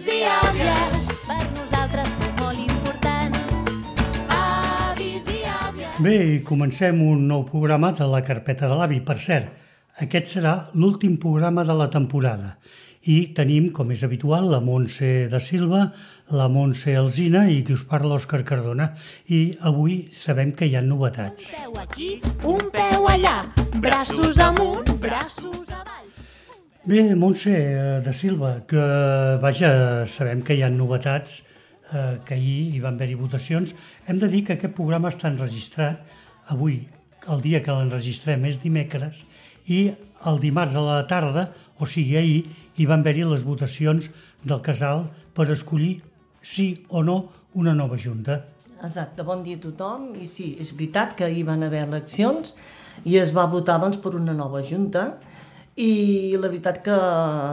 Avis i àvies, per nosaltres són molt importants. Avis i àvies. Bé, i comencem un nou programa de la carpeta de l'avi. Per cert, aquest serà l'últim programa de la temporada. I tenim, com és habitual, la Montse da Silva, la Montse Alsina i qui us parla, Òscar Cardona. I avui sabem que hi ha novetats. Un peu aquí, un peu allà, braços amunt, braços avall. Bé, Montse da Silva, que vaja, sabem que hi ha novetats, que ahir hi van haver-hi votacions. Hem de dir que aquest programa està enregistrat avui, el dia que l'enregistrem és dimecres, i el dimarts a la tarda, o sigui ahir, hi van haver-hi les votacions del casal per escollir sí o no una nova junta. Exacte, bon dia a tothom. I sí, és veritat que hi van haver eleccions i es va votar per una nova junta. I la veritat que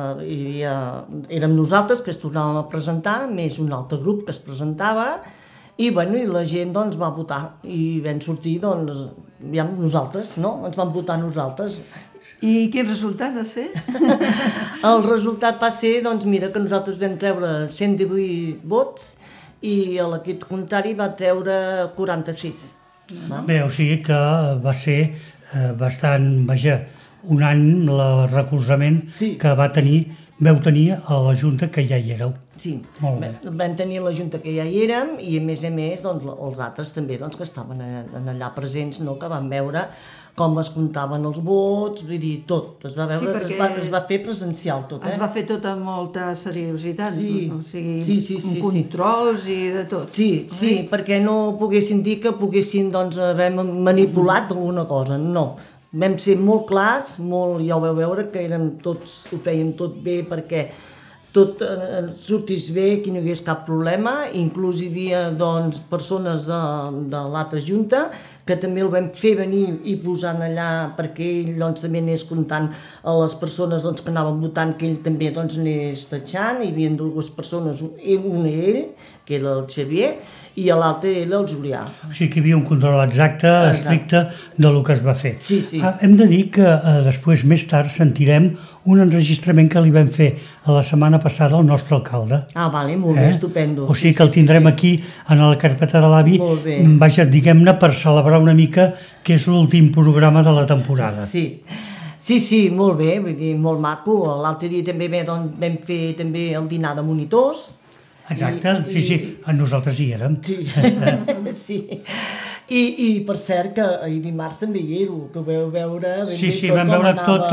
érem nosaltres que es tornàvem a presentar, més un altre grup que es presentava, i la gent va votar i vam sortir nosaltres, no? Ens van votar nosaltres. I quin resultat va ser? El resultat va ser, que nosaltres vam treure 118 vots i l'equip contrari va treure 46. Bé, o sigui que va ser bastant, un any el recolzament que vau tenir a la Junta que ja hi éreu. Sí, vam tenir la Junta que ja hi érem i a més els altres també que estaven allà presents, que van veure com es comptaven els vots, vull dir, tot. Es va veure, es va fer presencial tot. Es va fer tot amb molta seriositat, o sigui, amb controls i de tot. Sí, perquè no poguessin dir que poguessin haver manipulat alguna cosa, no. Vam ser molt clars, ja ho vau veure, que ho fèiem tot bé perquè tot sortís bé, que no hi hagués cap problema, inclús hi havia persones de l'altra junta que també el vam fer venir i posant allà perquè ell també anés comptant a les persones que anaven votant, que ell també anés tatxant. Hi havia dues persones, una ell, que era el Xavier, i l'altre era el Julià. O sigui que hi havia un control exacte, estricte del que es va fer. Sí. Hem de dir que després, més tard, sentirem un enregistrament que li vam fer la setmana passada al nostre alcalde. Vale, molt bé, estupendo. O sigui que el tindrem aquí, en la carpeta de l'avi, diguem-ne, per celebrar una mica que és l'últim programa de la temporada. Sí, molt bé, vull dir, molt maco. L'altre dia també vam fer també el dinar de monitors. Exacte, sí, nosaltres hi érem. Sí. I per cert que ahir dimarts també hi era, que vau veure... Sí, vam veure tot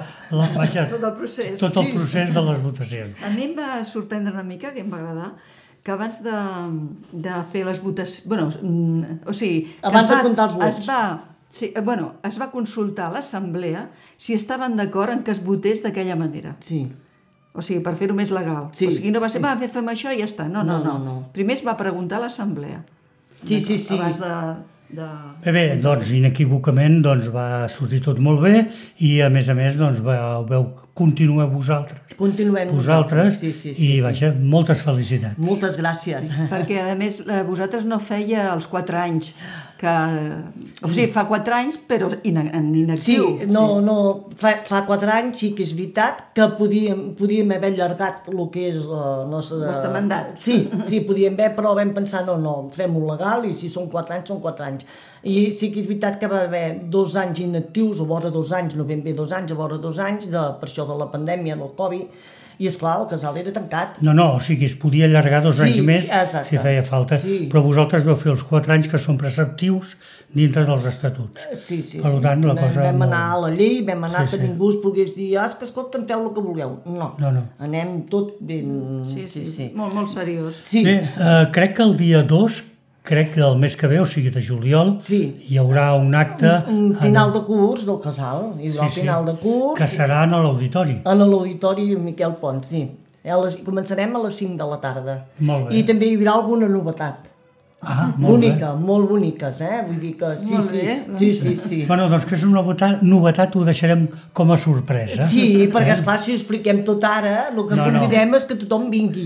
el procés. Tot el procés de les votacions. A mi em va sorprendre una mica, que em va agradar, que abans de fer les votacions... Abans de comptar els vots. Es va consultar a l'assemblea si estaven d'acord en que es votés d'aquella manera. Sí. O sigui, per fer-ho més legal. O sigui, no va ser, fem això i ja està. No. Primer es va preguntar a l'assemblea. Sí. Abans de... Bé, inequívocament va sortir tot molt bé i a més vau continuar vosaltres. Continuem vosaltres. I moltes felicitats. Moltes gràcies. Perquè a més vosaltres no feia els 4 anys o sigui, fa 4 anys però en inactiu. Fa 4 anys sí que és veritat que podíem haver allargat el que és el vostre mandat. Sí, podíem haver, però vam pensar no, fem-ho legal i si són 4 anys, són 4 anys. I sí que és veritat que va haver 2 anys inactius, o vora 2 anys, no ben bé 2 anys, a vora 2 anys, per això de la pandèmia, del Covid, i esclar, el casal era tancat. No, o sigui, es podia allargar 2 anys més si feia falta, però vosaltres vau fer els 4 anys que són preceptius dintre dels estatuts. Sí. Per tant, la cosa... Vam anar a la llei, vam anar que ningú es pogués dir que escolta, feu el que vulgueu. No. Anem tot ben... Sí. Molt seriós. Bé, crec que el dia 2, crec que el mes que ve, o sigui de juliol, hi haurà un acte... Un final de curs del casal, final de curs... Que serà en l'auditori. En l'auditori Miquel Pons, sí. Començarem a les 5 de la tarda. Molt bé. I també hi haurà alguna novetat. Bonica, molt boniques, vull dir que sí. Bueno, doncs que és una novetat, ho deixarem com a sorpresa. Sí, perquè esclar, si ho expliquem tot ara, el que convidem és que tothom vingui.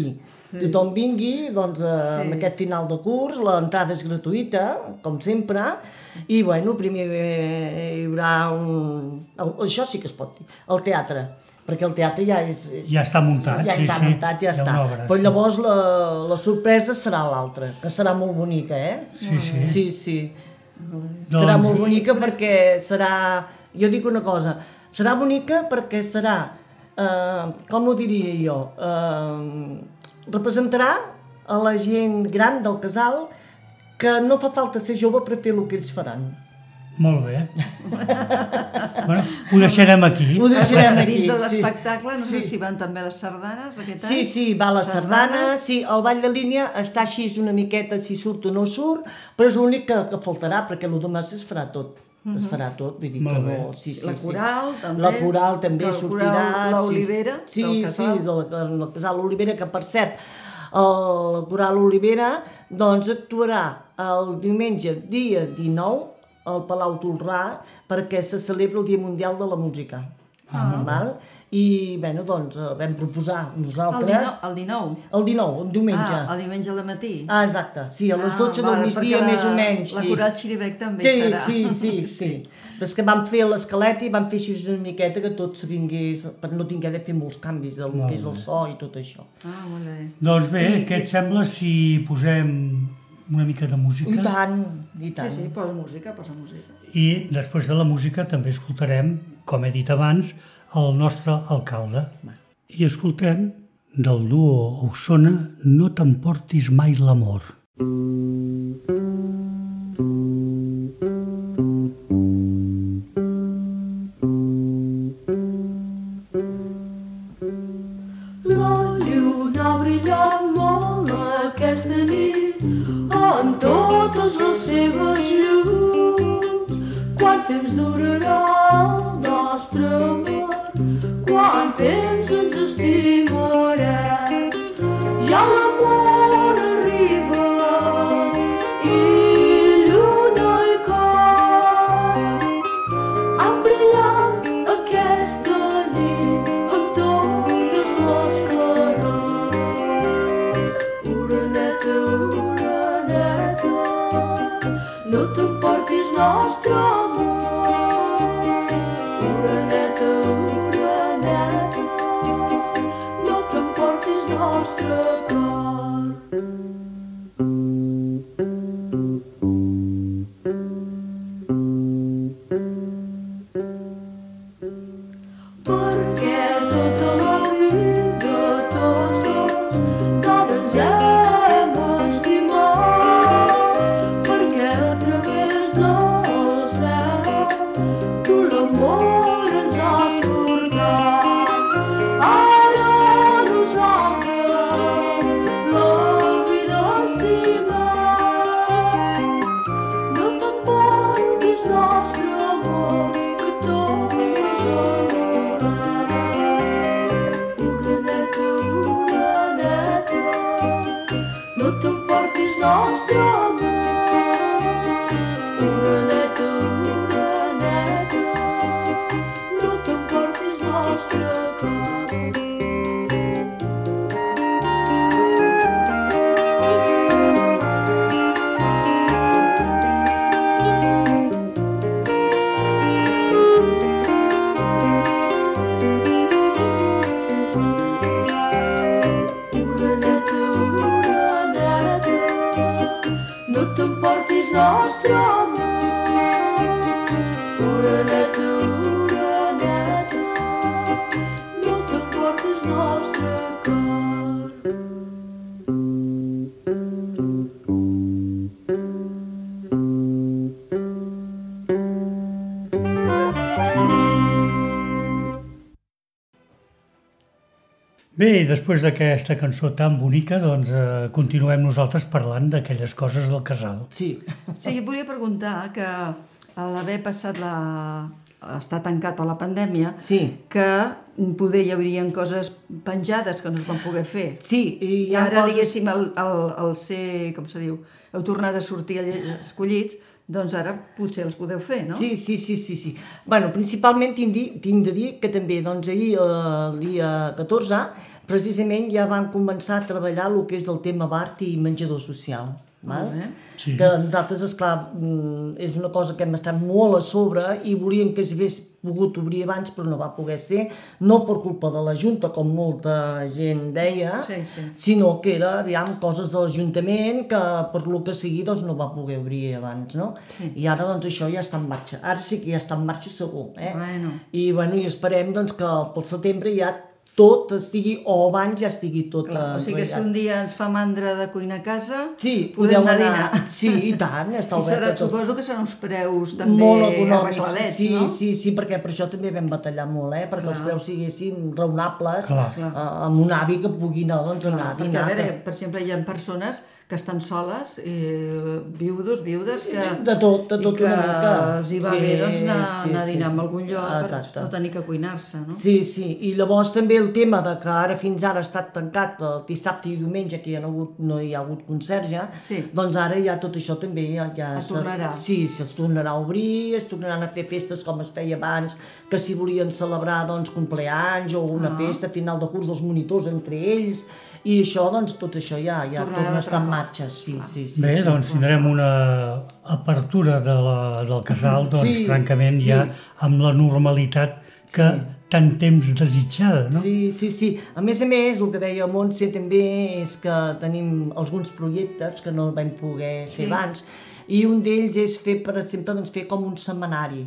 tothom vingui, doncs, amb aquest final de curs, l'entrada és gratuïta, com sempre, i, bueno, primer hi haurà això sí que es pot dir, el teatre, perquè el teatre ja és... Ja està muntat, ja està muntat, ja està. Obra, però llavors la sorpresa serà l'altra, que serà molt bonica, Sí. Serà molt bonica perquè serà... Jo dic una cosa, serà bonica perquè serà, com ho diria jo, representarà a la gent gran del casal que no fa falta ser jove per fer el que ells faran. Molt bé. Bueno, ho deixarem aquí. Dins de l'espectacle, no sé si van també les sardanes aquest any. Sí, va la sardana, sí, el ball de línia està així una miqueta si surt o no surt, però és l'únic que faltarà, perquè el demás es farà tot. Es farà tot, vull dir que no... La coral també. La coral també sortirà. L'Olivera, del casal. Sí, del casal l'Olivera, que per cert, el coral Olivera doncs actuarà el diumenge, dia 19, al Palau Tolrà, perquè se celebra el Dia Mundial de la Música. Val? I, bueno, doncs, vam proposar nosaltres... El 19? El 19, el diumenge. El diumenge al matí? Exacte, sí, a les 12 del migdia, més o menys. La coral Xirivec també serà. Sí. Però és que vam fer l'esquelet i vam fer així una miqueta que tot se vingués, per no tinguer de fer molts canvis del que és el so i tot això. Molt bé. Doncs bé, què et sembla si posem una mica de música? I tant. Sí, posa música. I després de la música també escoltarem, com he dit abans, el nostre alcalde. I escoltem del duo Osona No t'emportis mai l'amor. La lluna ha brillat molt aquesta nit amb totes les seves llums. Quant temps durarà el nostre amor? Quant temps ens estimarem? Ja l'amor arriba i lluna i cor han brillat aquesta nit amb totes les clarors. Oreneta, oreneta, no t'emportis nostre amor. Oreneta, oreneta, no t'emportis nostre cor. Perquè tota la vida tots dos tant ens hem estimat, perquè a través del cel tu l'amor ens has portat. Ara nosaltres la vida estimem. No t'emportis nostre amor, que tots dos enamorem. Oreneta, oreneta, no t'emportis nostre amor. Oreneta, oreneta, no t'emportis nostre cor. Oreneta, oreneta, no t'emportis nostre amor. Oreneta, oreneta, no t'emportis nostre cor. Bé, i després d'aquesta cançó tan bonica, doncs continuem nosaltres parlant d'aquelles coses del casal. Sí. Sí, jo volia preguntar que a l'haver passat estar tancat per la pandèmia, que poder hi haurien coses penjades que no es van poder fer. Sí, i hi ha ara, coses... diguéssim, el ser, com se diu, heu tornat a sortir escollits, doncs ara potser els podeu fer, no? Sí. Bueno, principalment tinc de dir que també, doncs ahir, el dia 14, precisament ja van començar a treballar el que és el tema bar i menjador social. Sí. Que nosaltres, esclar, és una cosa que hem estat molt a sobre i volíem que s'hagués pogut obrir abans, però no va poder ser, no per culpa de la Junta, com molta gent deia, sinó que era, aviam, coses de l'Ajuntament que per lo que sigui doncs no va poder obrir abans, no? I ara doncs això ja està en marxa, ara sí que ja està en marxa segur, I esperem doncs que pel setembre ja tot estigui, o abans ja estigui tot... O sigui que si un dia ens fa mandra de cuinar a casa, podem anar a dinar. Sí, i tant, està obert. I suposo que seran uns preus també molt econòmics, arregladets, no? Sí, perquè per això també vam batallar molt, perquè els preus siguessin raonables, amb un avi que pugui anar a dinar. Perquè, a veure, per exemple, hi ha persones que estan soles, viudes, que... De tot una mica. Els hi va bé doncs anar a dinar en algun lloc per no tenir que cuinar-se, no? Sí, i llavors també el tema de que ara fins ara ha estat tancat el dissabte i diumenge, que no hi ha hagut conserge, doncs ara ja tot això també ja... Es tornarà. Sí, es tornarà a obrir, es tornaran a fer festes com es feia abans, que si volien celebrar doncs compleanys o una festa, final de curs dels monitors entre ells, i això, doncs, tot això ja torna a estar en marxa, sí. Bé, doncs tindrem una apertura del casal, doncs, francament, ja amb la normalitat que tant temps desitjada, no? Sí. A més, el que deia Montse també és que tenim alguns projectes que no vam poder fer abans, i un d'ells és fer, per exemple, fer com un setmanari.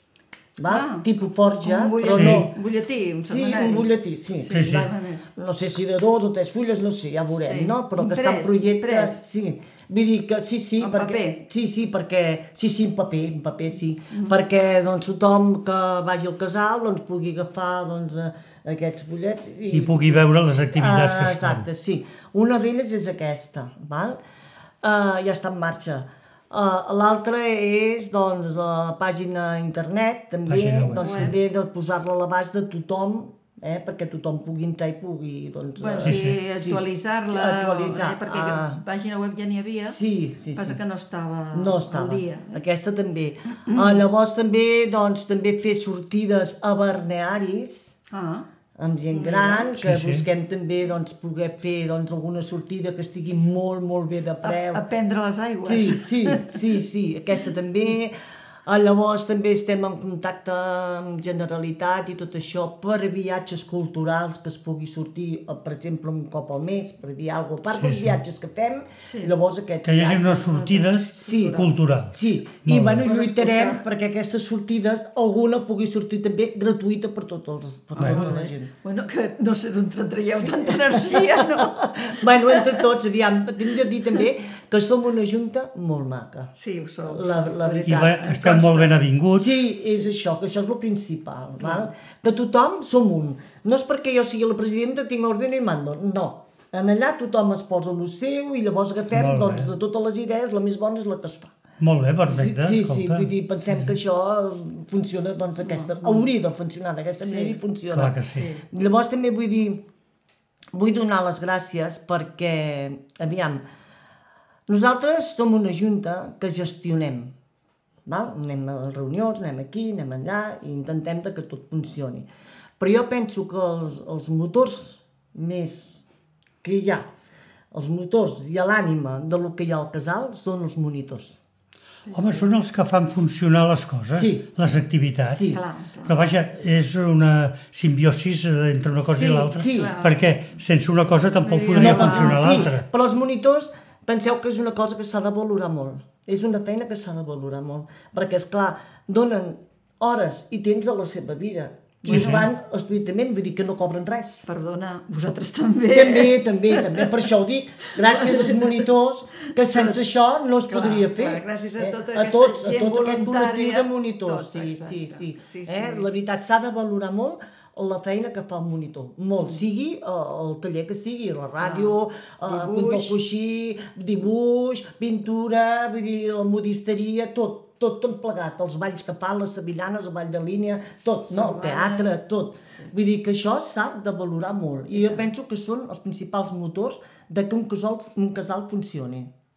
Tipus forja, però no. Un butlletí, un setmanari. Sí, un butlletí, sí. No sé si de 2 o 3 fulles, no sé, ja veurem, no? Però que estan projectes... Vull dir que sí, en paper. Sí, perquè... Sí, en paper, sí. Perquè tothom que vagi al casal pugui agafar aquests butlets... I pugui veure les activitats que es fan. Exacte, sí. Una d'elles és aquesta, val? Ja està en marxa. L'altra és la pàgina internet, també de posar-la a l'abast de tothom, perquè tothom pugui entrar i pugui... actualitzar-la, perquè pàgina web ja n'hi havia, passa que no estava al dia. Aquesta també. Llavors també fer sortides a balnearis, amb gent gran, que busquem també poder fer alguna sortida que estigui molt, molt bé de preu. A prendre les aigües. Sí, aquesta també. Llavors també estem en contacte amb Generalitat i tot això per viatges culturals que es pugui sortir, per exemple, un cop al mes, per dir alguna cosa. A part dels viatges que fem, llavors aquests que hi hagi unes sortides culturals. Sí, i lluitarem perquè aquestes sortides, alguna pugui sortir també gratuïta per tota la gent. Bueno, que no sé d'on traieu tanta energia, no? Bueno, entre tots, aviam, tinc de dir també que som una junta molt maca. Sí, ho sou. La veritat. Esteu molt ben avinguts. Sí, és això, que això és el principal, val? Que tothom som un. No és perquè jo sigui la presidenta, tinc l'ordre i mando, no. En allà tothom es posa el seu i llavors agafem, de totes les idees, la més bona és la que es fa. Molt bé, perfecte, escolta. Sí, vull dir, pensem que això funciona, hauria de funcionar d'aquesta manera i funciona. Clar que sí. Llavors també vull donar les gràcies perquè, aviam, nosaltres som una junta que gestionem. Anem a reunions, anem aquí, anem allà i intentem que tot funcioni. Però jo penso que els motors més que hi ha, els motors i l'ànima del que hi ha al casal són els monitors. Home, són els que fan funcionar les coses, les activitats. Sí. Però vaja, és una simbiosis entre una cosa i l'altra, perquè sense una cosa tampoc podria funcionar l'altra. Però els monitors, penseu que és una cosa que s'ha de valorar molt. És una feina que s'ha de valorar molt, perquè, esclar, donen hores i temps a la seva vida. I ho fan estrictament, vull dir que no cobren res. Perdona, vosaltres també. També, per això ho dic. Gràcies als monitors, que sense això no es podria fer. Gràcies a tota aquesta gent voluntària. Aquest col·lectiu de monitors, sí. La veritat, s'ha de valorar molt la feina que fa el monitor. Molt, sigui el taller que sigui, la ràdio, pintar el coixí, dibuix, pintura, vull dir, la modisteria, tot plegat, els balls que fa, les sevillanes, el ball de línia, tot, no? El teatre, tot. Vull dir que això s'ha de valorar molt. I jo penso que són els principals motors de que un casal funcioni.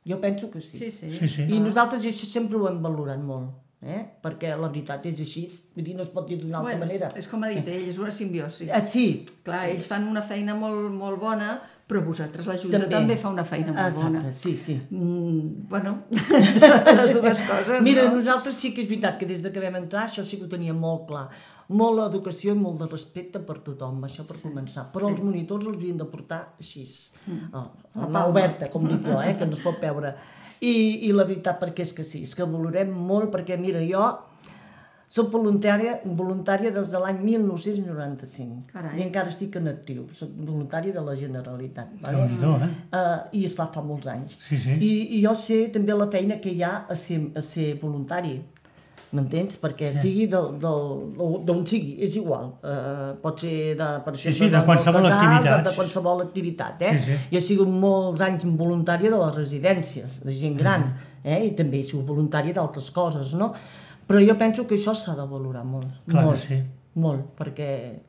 Jo penso que sí. Sí. I nosaltres això sempre ho hem valorat molt, perquè la veritat és així, vull dir, no es pot dir d'una altra manera. És com ha dit ell, és una simbiosi. Sí. Clar, ells fan una feina molt, molt bona, però vosaltres, la Junta, també fa una feina molt bona. Exacte, sí. Bueno, les dues coses, Mira, no? nosaltres sí que és veritat que des que vam entrar això sí que ho teníem molt clar. Molta educació i molt de respecte per tothom, això per començar. Però els monitors els havien de portar així, a mà oberta, com dic jo, que no es pot veure. I la veritat, perquè és que sí, és que valorem molt, perquè mira, jo soc voluntària des de l'any 1995. Carai. I encara estic en actiu. Soc voluntària de la Generalitat. Déu-n'hi-do, I esclar, fa molts anys. Sí. I jo sé també la feina que hi ha a ser voluntari. M'entens? Perquè sigui d'on sigui, és igual. Pot ser per exemple, de qualsevol activitat. De qualsevol activitat. Sí. Jo he sigut molts anys voluntària de les residències, de gent gran, i també he sigut voluntària d'altres coses, no? Però jo penso que això s'ha de valorar molt. Clar molt, que sí. Molt, perquè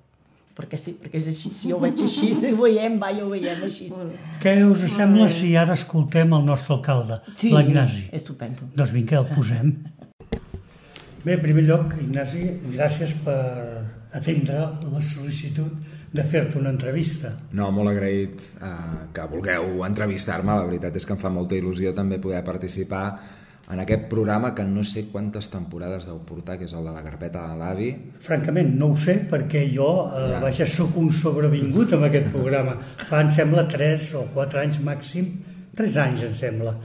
sí, perquè és així. Si ho veig així, ho veiem així. Què us sembla si ara escoltem el nostre alcalde, l'Ignasi? Sí, estupendo. Doncs vinga, el posem. Bé, en primer lloc, Ignasi, gràcies per atendre la sol·licitud de fer-te una entrevista. No, molt agraït que vulgueu entrevistar-me. La veritat és que em fa molta il·lusió també poder participar en aquest programa que no sé quantes temporades deu portar, que és el de la carpeta de l'avi. Francament, no ho sé, perquè jo soc un sobrevingut amb aquest programa. Fa, em sembla, 3 o 4 anys màxim, 3 anys, em sembla,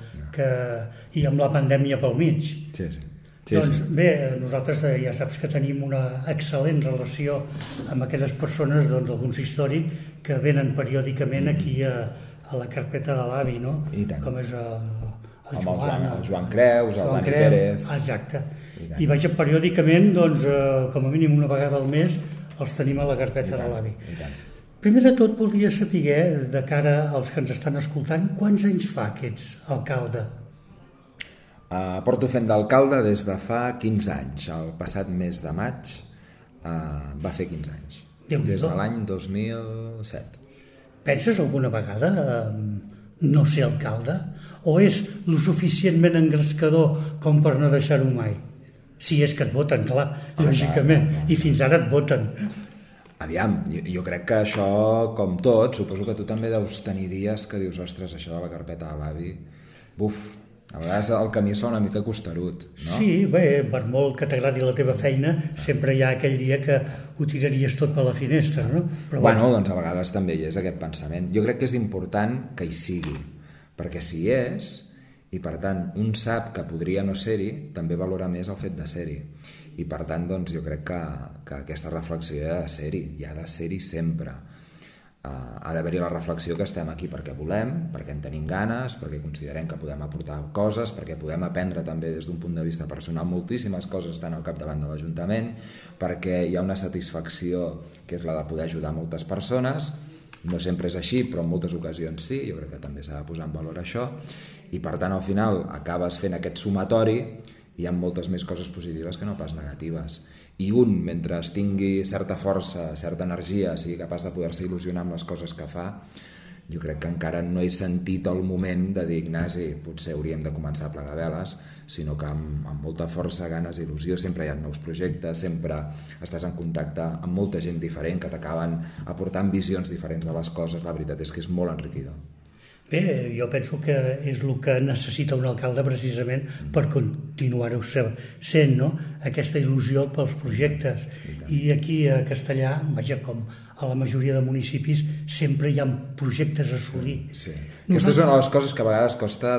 i amb la pandèmia pel mig. Sí. Doncs bé, nosaltres ja saps que tenim una excel·lent relació amb aquelles persones, doncs, el consistori, que venen periòdicament aquí a la carpeta de l'avi, no? I tant. Com és el Joan Creus, el Dani Pérez... Exacte. I vaja, periòdicament, doncs, com a mínim una vegada al mes, els tenim a la carpeta de l'avi. Primer de tot, voldria saber, de cara als que ens estan escoltant, quants anys fa que ets alcalde? Porto fent d'alcalde des de fa 15 anys. El passat mes de maig va fer 15 anys. Des de l'any 2007. Penses alguna vegada no ser alcalde? O és lo suficientment engrescador com per no deixar-ho mai? Si és que et voten, clar, lògicament, i fins ara et voten. Aviam, jo crec que això, com tot, suposo que tu també deus tenir dies que dius, ostres, això de la carpeta de l'avi, buf, a vegades el camí es fa una mica costerut, no? Sí, bé, per molt que t'agradi la teva feina, sempre hi ha aquell dia que ho tiraries tot per la finestra, no? Però bueno, doncs a vegades també hi és aquest pensament. Jo crec que és important que hi sigui, perquè si hi és, i per tant un sap que podria no ser-hi, també valora més el fet de ser-hi. I per tant, doncs, jo crec que aquesta reflexió ha de ser-hi, i ha de ser-hi sempre. Ha d'haver-hi la reflexió que estem aquí perquè volem, perquè en tenim ganes, perquè considerem que podem aportar coses, perquè podem aprendre també des d'un punt de vista personal moltíssimes coses estan al capdavant de l'Ajuntament, perquè hi ha una satisfacció que és la de poder ajudar moltes persones. No sempre és així, però en moltes ocasions sí, jo crec que també s'ha de posar en valor això, i per tant al final acabes fent aquest sumatori i hi ha moltes més coses positives que no pas negatives. I un, mentre tingui certa força, certa energia, sigui capaç de poder-se il·lusionar amb les coses que fa, jo crec que encara no he sentit el moment de dir, Ignasi, potser hauríem de començar a plegar veles, sinó que amb molta força, ganes i il·lusió, sempre hi ha nous projectes, sempre estàs en contacte amb molta gent diferent que t'acaben aportant visions diferents de les coses. La veritat és que és molt enriquidor. Bé, jo penso que és el que necessita un alcalde precisament per continuar-ho sent, no? Aquesta il·lusió pels projectes. I aquí a Castellà, vaja, com a la majoria de municipis, sempre hi ha projectes a assolir. Sí. Aquesta és una de les coses que a vegades costa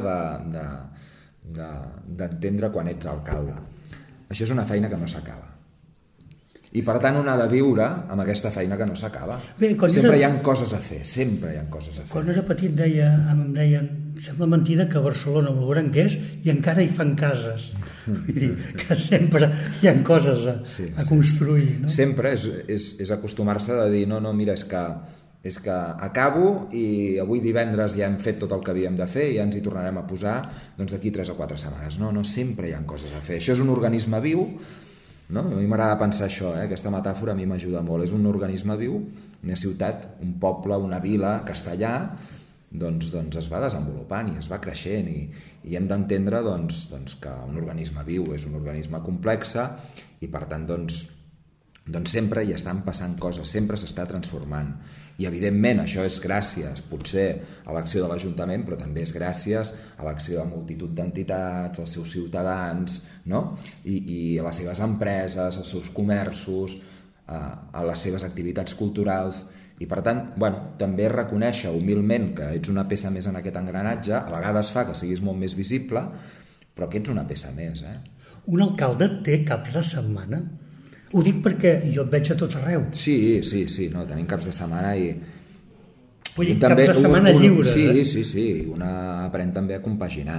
d'entendre quan ets alcalde. Això és una feina que no s'acaba. I per tant un ha de viure amb aquesta feina que no s'acaba. Sempre hi ha coses a fer, sempre hi ha coses a fer. Quan era petit em deien, sembla mentida que a Barcelona, amb el gran que és, i encara hi fan cases. Vull dir que sempre hi ha coses a construir. No? Sempre és acostumar-se a dir, no, mira, és que acabo i avui divendres ja hem fet tot el que havíem de fer i ja ens hi tornarem a posar doncs d'aquí 3 o 4 setmanes. No, sempre hi ha coses a fer. Això és un organisme viu. No? A mi m'agrada pensar això, aquesta metàfora a mi m'ajuda molt. És un organisme viu, una ciutat, un poble, una vila, Castellà, doncs es va desenvolupant i es va creixent i hem d'entendre que un organisme viu és un organisme complex i per tant sempre hi estan passant coses, sempre s'està transformant i evidentment això és gràcies potser a l'acció de l'Ajuntament, però també és gràcies a l'acció de multitud d'entitats, als seus ciutadans, no? I a les seves empreses, als seus comerços, a les seves activitats culturals. I per tant, també reconèixer humilment que ets una peça més en aquest engranatge, a vegades fa que siguis molt més visible, però que ets una peça més. Un alcalde té caps de setmana? Ho dic perquè jo et veig a tot arreu. Sí, no, tenim caps de setmana i... Vull dir, caps de setmana lliures. Sí, una aprèn també a compaginar.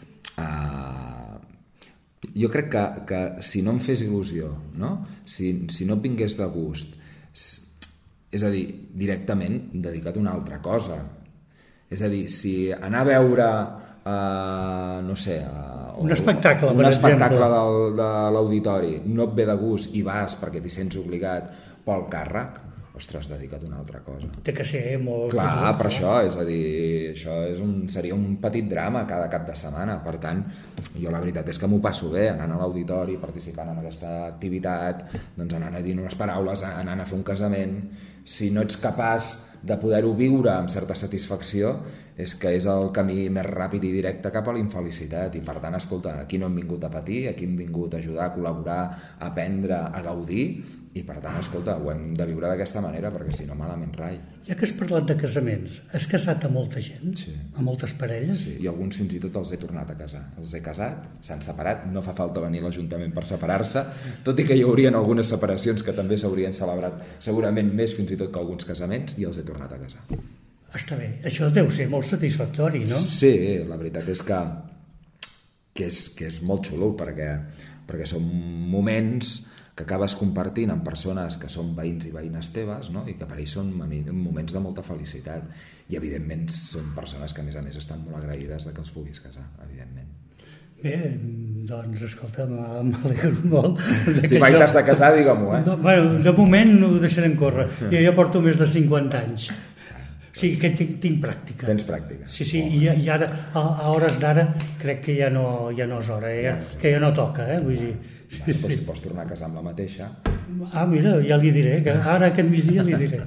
Jo crec que si no em fes il·lusió, no? Si no et vingués de gust, és a dir, directament dedica't a una altra cosa. És a dir, si anar a veure, no sé... un espectacle, per exemple. De l'auditori no et ve de gust i vas perquè t'hi sents obligat pel càrrec, ostres, dedica't a una altra cosa. Té que ser molt... Clar, per això, és a dir, això seria un petit drama cada cap de setmana. Per tant, jo la veritat és que m'ho passo bé anant a l'auditori, participant en aquesta activitat, doncs anant a dir unes paraules, anant a fer un casament. Si no ets capaç de poder-ho viure amb certa satisfacció, és que és el camí més ràpid i directe cap a la infelicitat. I per tant, escolta, aquí no hem vingut a patir, aquí hem vingut a ajudar, a col·laborar, a aprendre, a gaudir, i per tant, escolta, ho hem de viure d'aquesta manera, perquè si no, malament rai. Ja que has parlat de casaments, has casat a molta gent? Sí. A moltes parelles? Sí, i alguns fins i tot els he tornat a casar. Els he casat, s'han separat, no fa falta venir a l'Ajuntament per separar-se, tot i que hi haurien algunes separacions que també s'haurien celebrat segurament més fins i tot que alguns casaments, i els he tornat a casar. Està bé, això deu ser molt satisfactori, no? Sí, la veritat és que és molt xulo, perquè són moments que acabes compartint amb persones que són veïns i veïnes teves, no? I que per ells són moments de molta felicitat i evidentment són persones que a més estan molt agraïdes de que els puguis casar, evidentment. Bé, doncs escolta, m'alegro molt. Si mai t'has de casar, digue-m'ho, Bueno, de moment ho deixarem córrer. Jo ja porto més de 50 anys. Sí, que tinc pràctica. Tens pràctica. Sí, i ara, a hores d'ara, crec que ja no és hora, que ja no toca, vull dir... Però si pots tornar a casar amb la mateixa... Mira, ja li diré, que ara aquest migdia li diré.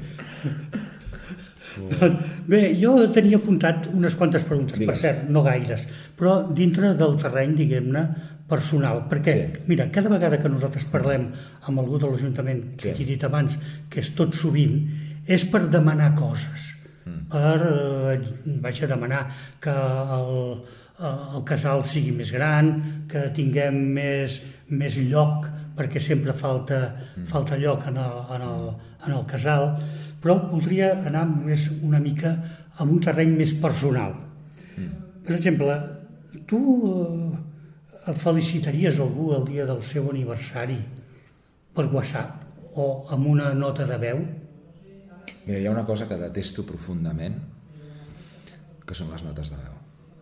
Bé, jo tenia apuntat unes quantes preguntes, per cert, no gaires, però dintre del terreny, diguem-ne, personal, perquè, mira, cada vegada que nosaltres parlem amb algú de l'Ajuntament, que t'he dit abans, que és tot sovint, és per demanar coses, vaig a demanar que el casal sigui més gran, que tinguem més lloc, perquè sempre falta lloc en el casal, però voldria anar una mica a un terreny més personal. Per exemple, tu felicitaries algú el dia del seu aniversari per WhatsApp o amb una nota de veu? Mira, hi ha una cosa que detesto profundament, que són les notes de veu.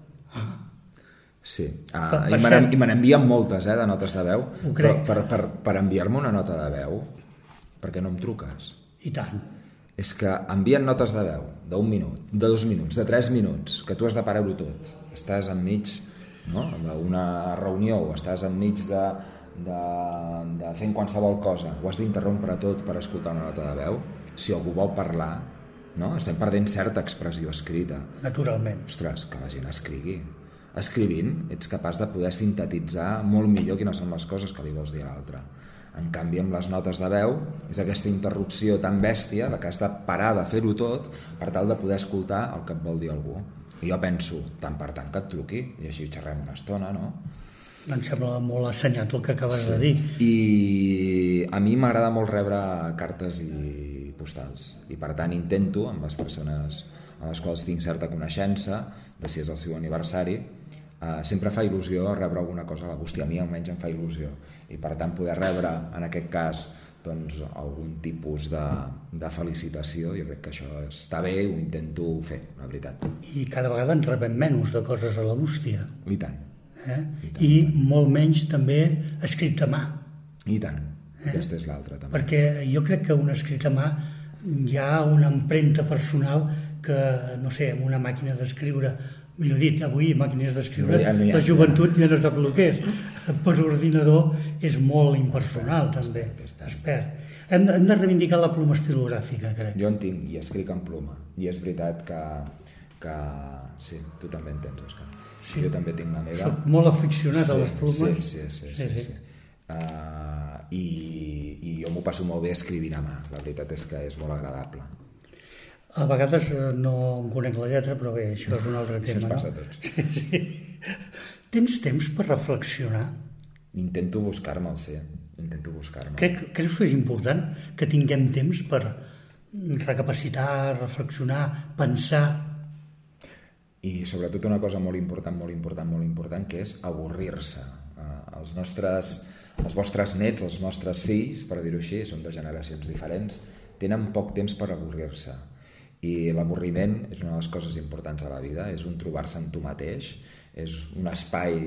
Sí, i me n'envien moltes de notes de veu, però per enviar-me una nota de veu, per què no em truques? I tant. És que envien notes de veu d'1 minut, de 2 minuts, de 3 minuts, que tu has de parar-ho tot. Estàs enmig d'una reunió o estàs enmig de fent qualsevol cosa, ho has d'interrompre tot per escoltar una nota de veu. Si algú vol parlar, no? Estem perdent certa expressió escrita. Naturalment. Ostres, que la gent escrigui. Escrivint ets capaç de poder sintetitzar molt millor quines són les coses que li vols dir a l'altre. En canvi, amb les notes de veu és aquesta interrupció tan bèstia de que has de parar de fer-ho tot per tal de poder escoltar el que et vol dir algú. I jo penso, tant per tant que et truqui i així xerrem una estona, no? Em sembla molt assenyat el que acabes de dir. I a mi m'agrada molt rebre cartes i postals i per tant intento amb les persones amb les quals tinc certa coneixença de si és el seu aniversari, sempre fa il·lusió rebre alguna cosa a la bústia. A mi almenys em fa il·lusió i per tant poder rebre en aquest cas doncs, algun tipus de felicitació, jo crec que això està bé, ho intento fer, la veritat. I cada vegada en rebem menys de coses a la bústia. I tant. I molt menys també escrit a mà. I tant, aquesta és l'altra també. Perquè jo crec que un escrit a mà hi ha una empremta personal que, no sé, amb una màquina d'escriure, millor dit, avui màquines d'escriure, la joventut ja no sap el que és. Per ordinador és molt impersonal, també, es perd. Hem de reivindicar la pluma estilogràfica, crec. Jo en tinc, i escric en pluma, i és veritat que sí, tu també en tens, Òscar. Sí. Jo també tinc la meva. Soc molt aficionat a les plumes. Sí. I jo m'ho passo molt bé escrivint a mà, la veritat és que és molt agradable. A vegades no em conec la lletra, però bé, això és un altre tema. Això ens passa a tots. Sí. Tens temps per reflexionar? Intento buscar-me'l, sí. Creus que és important que tinguem temps per recapacitar, reflexionar, pensar? I sobretot una cosa molt important, que és avorrir-se. Els vostres nets, els nostres fills, per dir-ho així, són de generacions diferents, tenen poc temps per avorrir-se. I l'avorriment és una de les coses importants de la vida, és un trobar-se en tu mateix, és un espai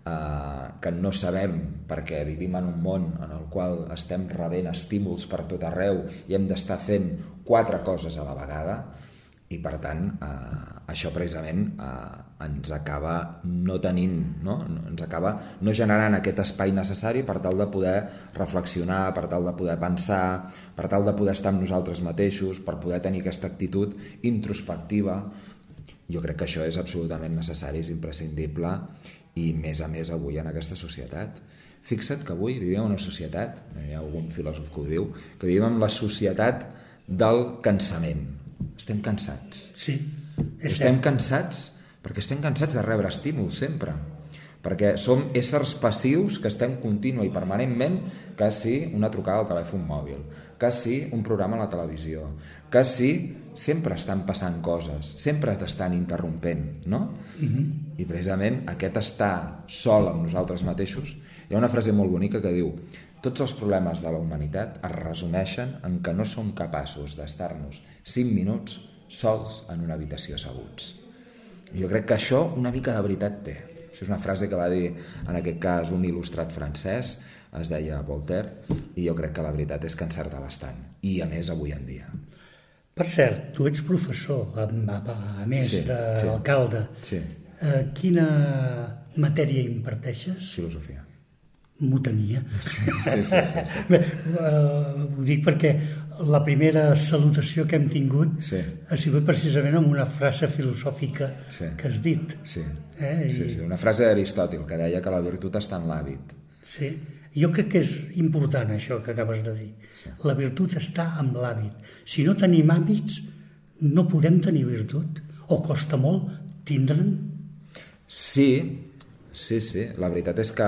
que no sabem perquè vivim en un món en el qual estem rebent estímuls per tot arreu i hem d'estar fent 4 coses a la vegada, i per tant això precisament ens acaba no tenint, ens acaba no generant aquest espai necessari per tal de poder reflexionar, per tal de poder pensar, per tal de poder estar amb nosaltres mateixos, per poder tenir aquesta actitud introspectiva. Jo crec que això és absolutament necessari, és imprescindible, i més a més avui en aquesta societat. Fixa't que avui vivim en una societat, hi ha algun filòsof que ho diu, que vivim en la societat del cansament. Estem cansats. Sí, estem cansats perquè estem cansats de rebre estímuls sempre. Perquè som éssers passius que estem contínua i permanentment, que si una trucada al telèfon mòbil, que si un programa a la televisió, que si sempre estan passant coses, sempre t'estan interrompent, no? I precisament aquest estar sol amb nosaltres mateixos, hi ha una frase molt bonica que diu: tots els problemes de la humanitat es resumeixen en que no som capaços d'estar-nos 5 minuts sols en una habitació asseguts. Jo crec que això una mica de veritat té. Això és una frase que va dir, en aquest cas, un il·lustrat francès, es deia Voltaire, i jo crec que la veritat és que encerta bastant, i a més avui en dia. Per cert, tu ets professor, a més d'alcalde. Sí. Quina matèria imparteixes? Filosofia. M'ho temia. Sí. Bé, ho dic perquè la primera salutació que hem tingut ha sigut precisament amb una frase filosòfica que has dit. Sí, una frase d'Aristòtil que deia que la virtut està en l'hàbit. Sí, jo crec que és important això que acabes de dir. La virtut està en l'hàbit. Si no tenim hàbits, no podem tenir virtut, o costa molt tindre'n. Sí. La veritat és que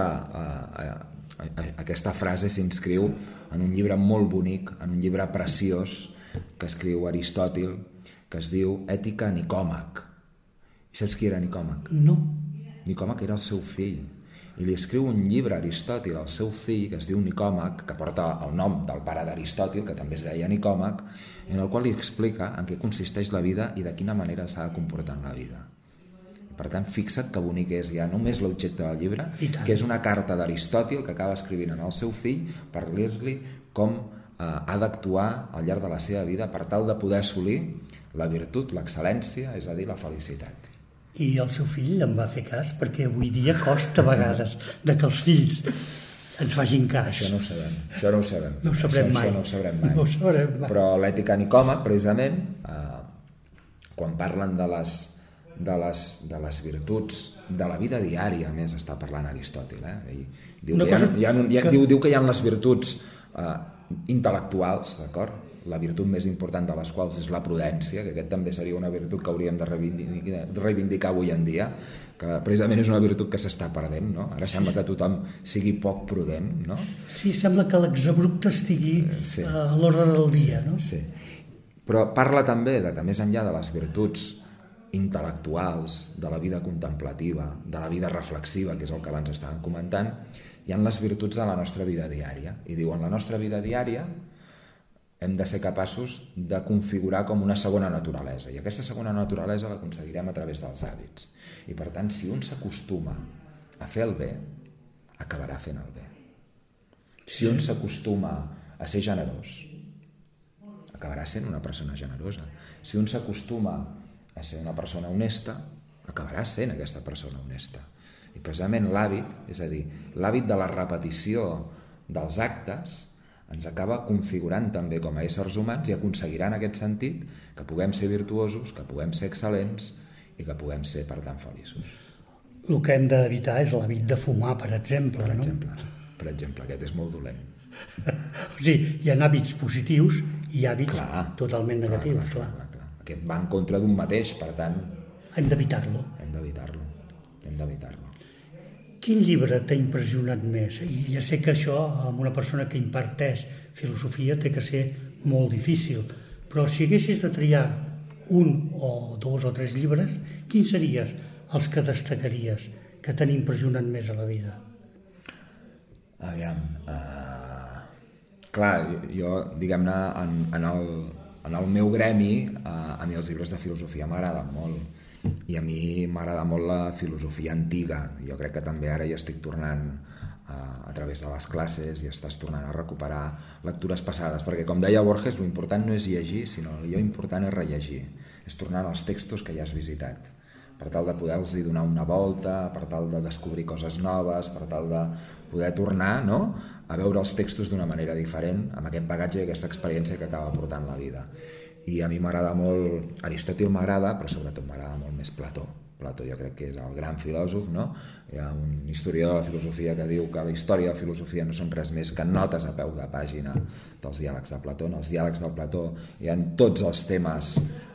aquesta frase s'inscriu en un llibre molt bonic, en un llibre preciós que escriu Aristòtil, que es diu Ètica Nicòmac. I saps qui era Nicòmac? No. Nicòmac era el seu fill. I li escriu un llibre a Aristòtil al seu fill, que es diu Nicòmac, que porta el nom del pare d'Aristòtil, que també es deia Nicòmac, en el qual li explica en què consisteix la vida i de quina manera s'ha de comportar en la vida. Per tant, fixa't que bonic és ja només l'objecte del llibre, que és una carta d'Aristòtil que acaba escrivint al seu fill per dir-li com ha d'actuar al llarg de la seva vida per tal de poder assolir la virtut, l'excel·lència, és a dir, la felicitat. I el seu fill en va fer cas, perquè avui dia costa a vegades de que els fills ens facin cas. Això no ho sabem. No ho sabrem mai. Això no ho sabrem mai. Però l'ètica Nicòmac, precisament, quan parlen de les virtuts de la vida diària, més està parlant Aristòtil, diu que hi ha les virtuts intel·lectuals, d'acord? La virtut més important de les quals és la prudència, que aquest també seria una virtut que hauríem de reivindicar avui en dia, que precisament és una virtut que s'està perdent, no? Ara sembla que tothom sigui poc prudent, no? Sí, sembla que l'exabrupte estigui a l'ordre del dia, no? Sí, però parla també de que més enllà de les virtuts intel·lectuals, de la vida contemplativa, de la vida reflexiva, que és el que abans estàvem comentant, hi ha les virtuts de la nostra vida diària. I diu, en la nostra vida diària hem de ser capaços de configurar com una segona naturalesa, i aquesta segona naturalesa l'aconseguirem a través dels hàbits. I per tant, si un s'acostuma a fer el bé, acabarà fent el bé. Si un s'acostuma a ser generós, acabarà sent una persona generosa. Si un s'acostuma a ser una persona honesta, acabarà sent aquesta persona honesta. I precisament l'hàbit, és a dir, l'hàbit de la repetició dels actes ens acaba configurant també com a éssers humans i aconseguirà en aquest sentit que puguem ser virtuosos, que puguem ser excel·lents i que puguem ser, per tant, feliços. El que hem d'evitar és l'hàbit de fumar, per exemple. Per exemple, aquest és molt dolent. O sigui, hi ha hàbits positius i hàbits totalment negatius. Clar. Aquest va en contra d'un mateix, per tant... Hem d'evitar-lo. Hem d'evitar-lo. Quin llibre t'ha impressionat més? I ja sé que això, amb una persona que imparteix filosofia, té que ser molt difícil, però si haguessis de triar un o dos o tres llibres, quins series els que destacaries que t'han impressionat més a la vida? Aviam, clar, jo, diguem-ne, en el meu gremi, a mi els llibres de filosofia m'agraden molt, i a mi m'agrada molt la filosofia antiga. Jo crec que també ara ja estic tornant a través de les classes i estàs tornant a recuperar lectures passades, perquè com deia Borges, l'important no és llegir, sinó l'important és rellegir, és tornar als textos que ja has visitat, per tal de poder-los donar una volta, per tal de descobrir coses noves, per tal de poder tornar, no?, a veure els textos d'una manera diferent, amb aquest bagatge i aquesta experiència que acaba portant la vida. I a mi m'agrada molt, Aristòtil m'agrada, però sobretot m'agrada molt més Plató. Plató jo crec que és el gran filòsof, no? Hi ha un historiador de la filosofia que diu que la història de la filosofia no són res més que notes a peu de pàgina dels diàlegs de Plató. En els diàlegs de Plató hi ha tots els temes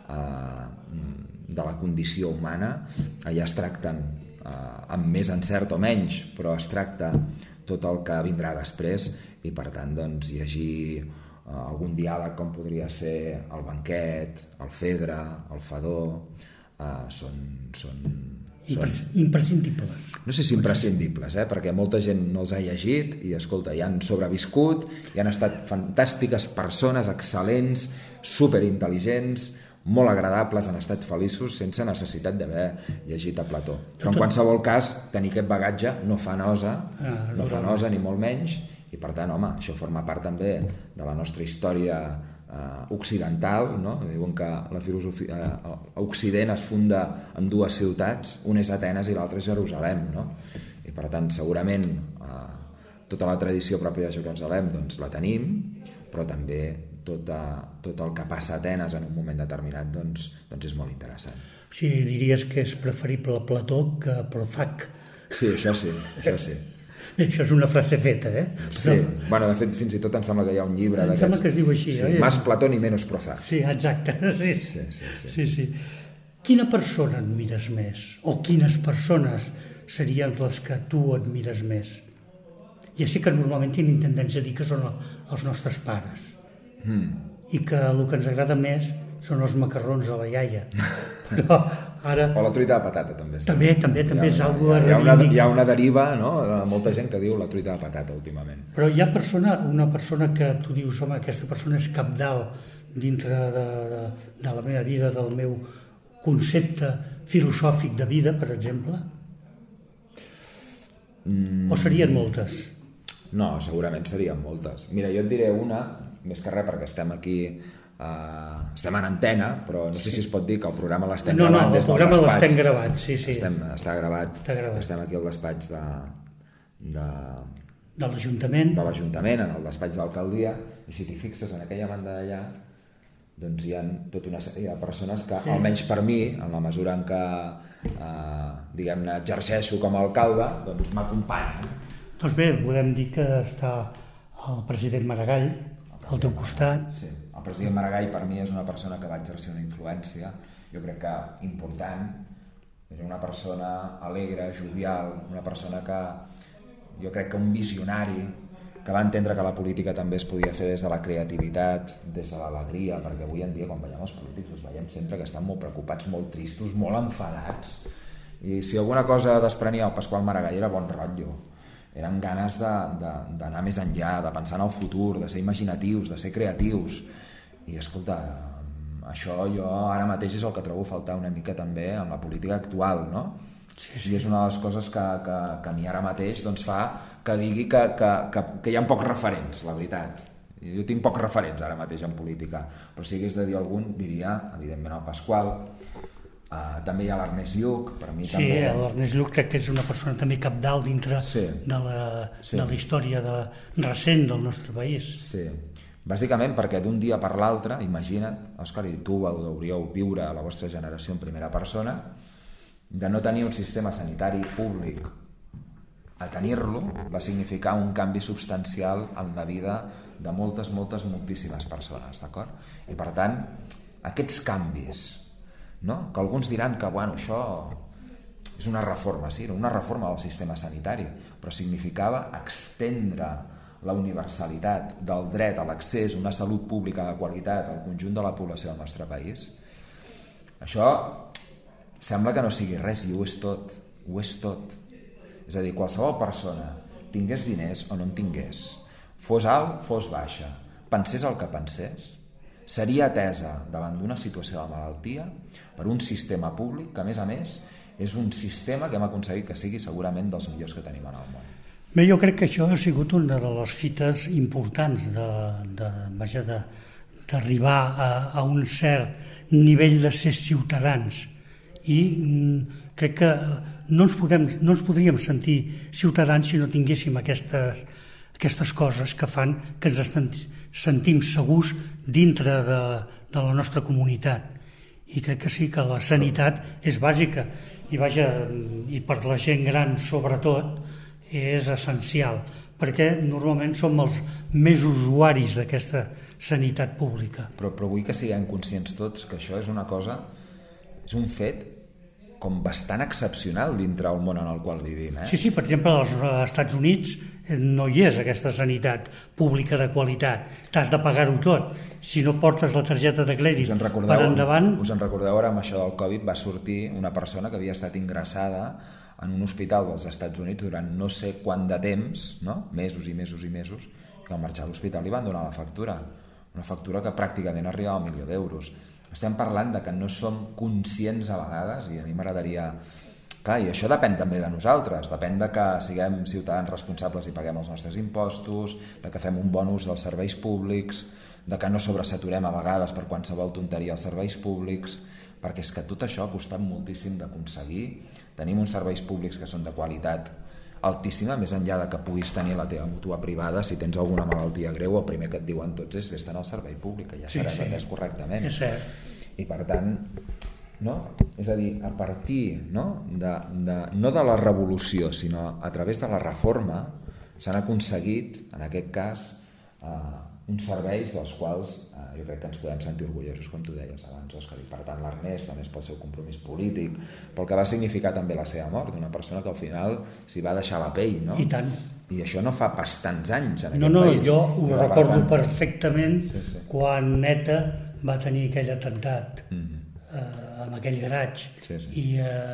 de la condició humana, allà es tracten amb més encert o menys, però es tracta tot el que vindrà després i per tant doncs, llegir algun diàleg com podria ser el Banquet, el Fedre, el Fadó, són imprescindibles. No sé si imprescindibles, perquè molta gent no els ha llegit i escolta, hi han sobreviscut i han estat fantàstiques persones, excel·lents, superintel·ligents, molt agradables, han estat feliços sense necessitat d'haver llegit a Plató. Però en qualsevol cas, tenir aquest bagatge no fa nosa ni molt menys, i per tant, home, això forma part també de la nostra història occidental, no? Diuen que la filosofia a Occident es funda en dues ciutats, una és Atenes i l'altra és Jerusalem, no? I per tant, segurament tota la tradició pròpia de Jerusalem doncs, la tenim, però també tot el que passa a Atenes en un moment determinat doncs és molt interessant. O sigui, diries que és preferible Plató que Prozac. Sí, això sí. Això és una frase feta, Sí, bueno, de fet, fins i tot em sembla que hi ha un llibre d'aquests. Em sembla que es diu així, sí, Más Platón i menos Prozac. Sí, exacte. Sí. Quina persona admires més? O quines persones serien les que tu admires més? Ja sé que normalment tenim tendència a dir que són els nostres pares. I que el que ens agrada més són els macarrons de la iaia. Però ara... O la truita de patata, també. També és algo a reivindicar. Hi ha una deriva, no?, de molta gent que diu la truita de patata últimament. Però hi ha una persona que tu dius, home, aquesta persona és cabdal dintre de la meva vida, del meu concepte filosòfic de vida, per exemple? O serien moltes? No, segurament serien moltes. Mira, jo et diré una, més que res perquè estem aquí, estem en antena, però no sé si es pot dir que el programa l'estem gravant des del despatx. No, el programa l'estem gravant, sí. Està gravat. Estem aquí al despatx de l'Ajuntament. De l'Ajuntament, en el despatx d'alcaldia, i si t'hi fixes en aquella banda d'allà, doncs hi ha tota una sèrie de persones que, almenys per mi, en la mesura en què diguem-ne exerceixo com a alcalde, doncs m'acompanyen. Doncs bé, podem dir que està el president Maragall al teu costat. Sí, el president Maragall per mi és una persona que va exercir una influència, jo crec que important, és una persona alegre, jovial, una persona que jo crec que un visionari, que va entendre que la política també es podia fer des de la creativitat, des de l'alegria, perquè avui en dia quan veiem els polítics els veiem sempre que estan molt preocupats, molt tristos, molt enfadats, i si alguna cosa desprenia el Pasqual Maragall era bon rotllo, eren ganes d'anar més enllà, de pensar en el futur, de ser imaginatius, de ser creatius, i escolta, això jo ara mateix és el que trobo a faltar una mica també en la política actual, no? Sí. I és una de les coses que a mi ara mateix doncs, fa que digui que hi ha pocs referents, la veritat. Jo tinc pocs referents ara mateix en política, però si hagués de dir algun, diria, evidentment, el Pasqual. També hi ha l'Ernest Lluch, per mi també... Sí, l'Ernest Lluch crec que és una persona també capdalt dintre de la història recent del nostre país. Sí, bàsicament perquè d'un dia per l'altre, imagina't, Òscar, i tu hauríeu viure a la vostra generació en primera persona, de no tenir un sistema sanitari públic a tenir-lo va significar un canvi substancial en la vida de moltíssimes persones, d'acord? I per tant, aquests canvis, no? Que alguns diran que això és una reforma, sí, una reforma del sistema sanitari, però significava extendre la universalitat del dret a l'accés a una salut pública de qualitat al conjunt de la població del nostre país. Això sembla que no sigui res, i ho és tot, ho és tot. És a dir, qualsevol persona, tingués diners o no en tingués, fos alt, fos baixa, pensés el que pensés, seria atesa davant d'una situació de malaltia per un sistema públic que, a més, és un sistema que hem aconseguit que sigui segurament dels millors que tenim en el món. Bé, jo crec que això ha sigut una de les fites importants d'arribar a un cert nivell de ser ciutadans, i crec que no ens podríem sentir ciutadans si no tinguéssim aquestes coses que fan que ens sentim segurs dintre de la nostra comunitat. I crec que sí, que la sanitat és bàsica i per la gent gran sobretot és essencial, perquè normalment som els més usuaris d'aquesta sanitat pública. Però vull que siguem conscients tots que això és una cosa, és un fet com bastant excepcional dintre el món en el qual vivim. Sí, per exemple, als Estats Units no hi és aquesta sanitat pública de qualitat. T'has de pagar-ho tot. Si no portes la targeta de crèdit per endavant... Us en recordeu ara, amb això del Covid, va sortir una persona que havia estat ingressada en un hospital dels Estats Units durant no sé quant de temps, no? Mesos i mesos i mesos, que al marxar a l'hospital li van donar la factura. Una factura que pràcticament arribava a 1.000.000 d'euros. Estem parlant de que no som conscients a vegades, i a mi m'agradaria... Clar, i això depèn també de nosaltres, depèn de que siguem ciutadans responsables i paguem els nostres impostos, de que fem un bon ús dels serveis públics, de que no sobresaturem a vegades per qualsevol tonteria els serveis públics, perquè és que tot això ha costat moltíssim d'aconseguir. Tenim uns serveis públics que són de qualitat altíssima, més enllà de que puguis tenir la teva mútua privada, si tens alguna malaltia greu, el primer que et diuen tots és vés-te'n al servei públic, que ja seràs atès correctament. És cert. I per tant, no? És a dir, a partir no de la revolució, sinó a través de la reforma, s'han aconseguit, en aquest cas, uns serveis dels quals jo crec que ens podem sentir orgullosos, com tu deies abans, Òscar, i per tant l'Ernest també és pel seu compromís polític, pel que va significar també la seva mort, d'una persona que al final s'hi va deixar la pell, no? I tant. I això no fa bastants anys en aquest país. Jo ho recordo perfectament quan ETA va tenir aquell atemptat amb aquell garatge i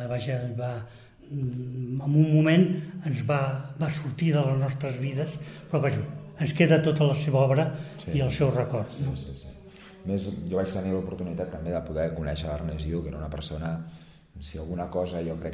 en un moment ens va sortir de les nostres vides, però ens queda tota la seva obra i el seu record. Més, jo vaig tenir l'oportunitat també de poder conèixer l'Ernest Lluch, que era una persona, si alguna cosa jo crec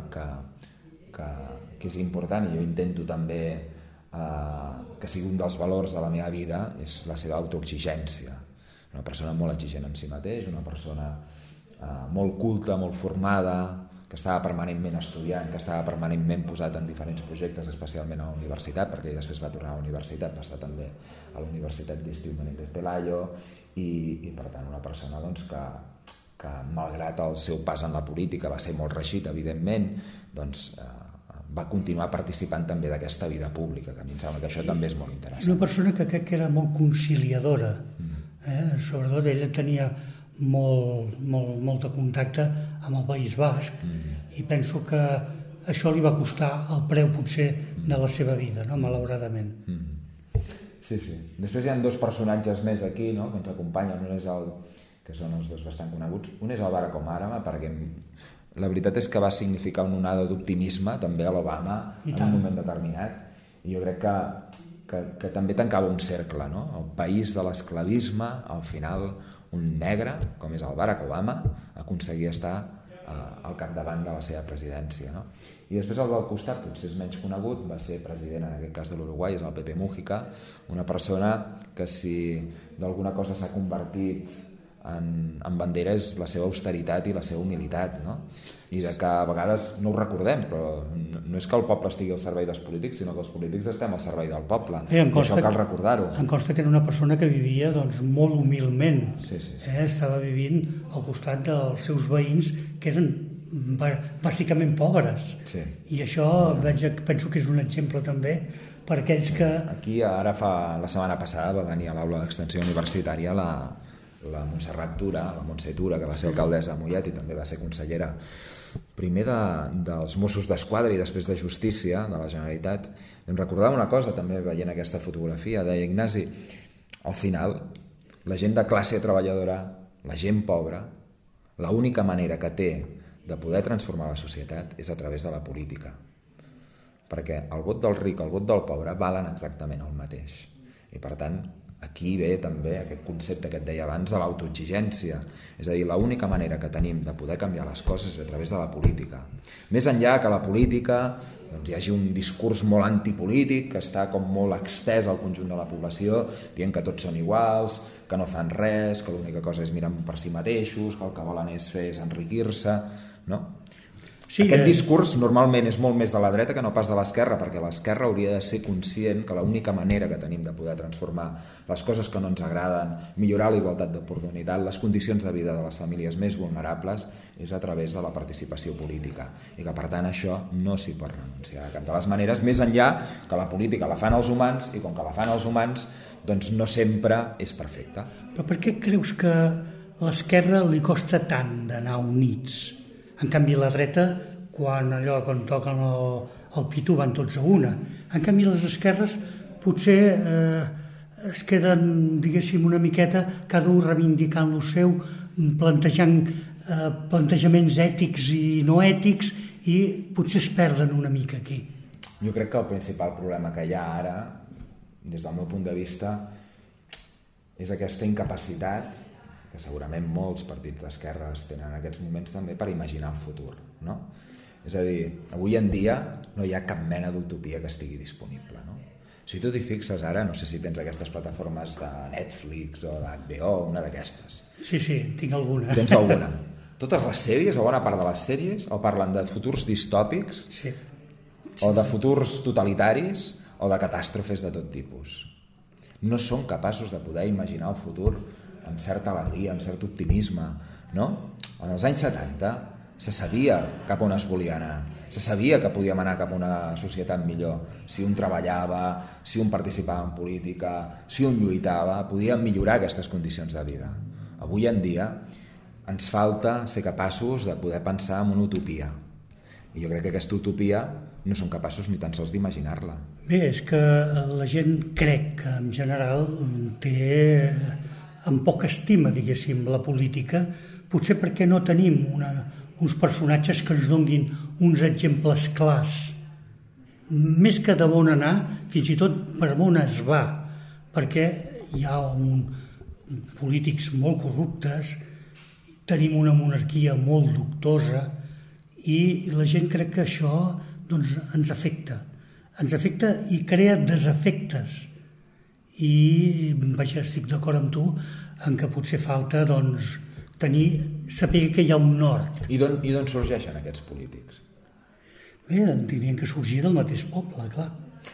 que és important, i jo intento també que sigui un dels valors de la meva vida, és la seva autoexigència. Una persona molt exigent amb si mateix, una persona molt culta, molt formada, que estava permanentment estudiant, que estava permanentment posat en diferents projectes, especialment a la universitat, perquè ell després va tornar a la universitat, va estar també a la Universitat d'Estiu Menéndez Pelayo, i per tant una persona doncs, que malgrat el seu pas en la política va ser molt reeixit, evidentment, doncs va continuar participant també d'aquesta vida pública, que a mi em sembla que això també és molt interessant. Una persona que crec que era molt conciliadora, sobretot ella tenia molt de contacte amb el País Basc, i penso que això li va costar el preu potser de la seva vida, no? Malauradament. Sí. Després hi ha dos personatges més aquí, no? Que ens acompanyen. Un és que són els dos bastant coneguts. Un és el Barack Obama, perquè la veritat és que va significar una onada d'optimisme també a l'Obama en un moment determinat, i jo crec que també tancava un cercle, no? El país de l'esclavisme, al final un negre, com és el Barack Obama, aconseguia estar al capdavant de la seva presidència, no? I després el del costat, potser és menys conegut, va ser president en aquest cas de l'Uruguai, és el Pepe Mújica, una persona que si d'alguna cosa s'ha convertit en bandera és la seva austeritat i la seva humilitat, no? I de que a vegades no ho recordem, però no és que el poble estigui al servei dels polítics, sinó que els polítics estem al servei del poble, i això cal recordar-ho. Em consta que era una persona que vivia molt humilment, sí. Estava vivint al costat dels seus veïns que eren bàsicament pobres, i això penso que és un exemple també per aquells que... Aquí ara la setmana passada va venir a l'aula d'extensió universitària la Montserrat Tura, la Montse Tura, que va ser alcaldessa de Mollet i també va ser consellera primer dels Mossos d'Esquadra i després de Justícia de la Generalitat. Em recordava una cosa també veient aquesta fotografia, deia Ignasi, al final la gent de classe treballadora, la gent pobra, l'única manera que té de poder transformar la societat és a través de la política, perquè el vot del ric i el vot del pobre valen exactament el mateix, i per tant aquí ve també aquest concepte que et deia abans de l'autoexigència, és a dir, l'única manera que tenim de poder canviar les coses és a través de la política. Més enllà que la política hi hagi un discurs molt antipolític que està com molt extès al conjunt de la població, dient que tots són iguals, que no fan res, que l'única cosa és mirar per si mateixos, que el que volen és enriquir-se, no? Sí, aquest discurs normalment és molt més de la dreta que no pas de l'esquerra, perquè l'esquerra hauria de ser conscient que l'única manera que tenim de poder transformar les coses que no ens agraden, millorar la igualtat d'oportunitat, les condicions de vida de les famílies més vulnerables, és a través de la participació política, i que per tant això no s'hi pot renunciar de cap de les maneres, més enllà que la política la fan els humans, i com que la fan els humans doncs no sempre és perfecta. Però per què creus que a l'esquerra li costa tant d'anar units? En canvi, la dreta, quan toquen el pito, van tots a una. En canvi, les esquerres potser es queden, diguéssim, una miqueta, cada un reivindicant lo seu, plantejant plantejaments ètics i no ètics, i potser es perden una mica aquí. Jo crec que el principal problema que hi ha ara, des del meu punt de vista, és aquesta incapacitat que segurament molts partits d'esquerres tenen en aquests moments també per imaginar el futur, no? És a dir, avui en dia no hi ha cap mena d'utopia que estigui disponible, no? Si tu t'hi fixes ara, no sé si tens aquestes plataformes de Netflix o d'HBO, una d'aquestes. Sí, tinc alguna. Tens alguna? Totes les sèries, o bona part de les sèries, o parlen de futurs distòpics, o de futurs totalitaris, o de catàstrofes de tot tipus. No són capaços de poder imaginar el futur amb certa alegria, amb cert optimisme, no? En els anys 70 se sabia cap on es volia anar, se sabia que podíem anar cap a una societat millor. Si un treballava, si un participava en política, si un lluitava, podíem millorar aquestes condicions de vida. Avui en dia ens falta ser capaços de poder pensar en una utopia. I jo crec que aquesta utopia no som capaços ni tan sols d'imaginar-la. Bé, és que la gent crec que en general té amb poca estima, diguéssim, la política, potser perquè no tenim uns personatges que ens donguin uns exemples clars. Més que de on anar, fins i tot per on es va, perquè hi ha polítics molt corruptes, tenim una monarquia molt dubtosa, i la gent crec que això ens afecta. Ens afecta i crea desafectes. I estic d'acord amb tu en que potser falta saber que hi ha un nord. I d'on sorgeixen aquests polítics? Bé, tenien que sorgir del mateix poble, clar.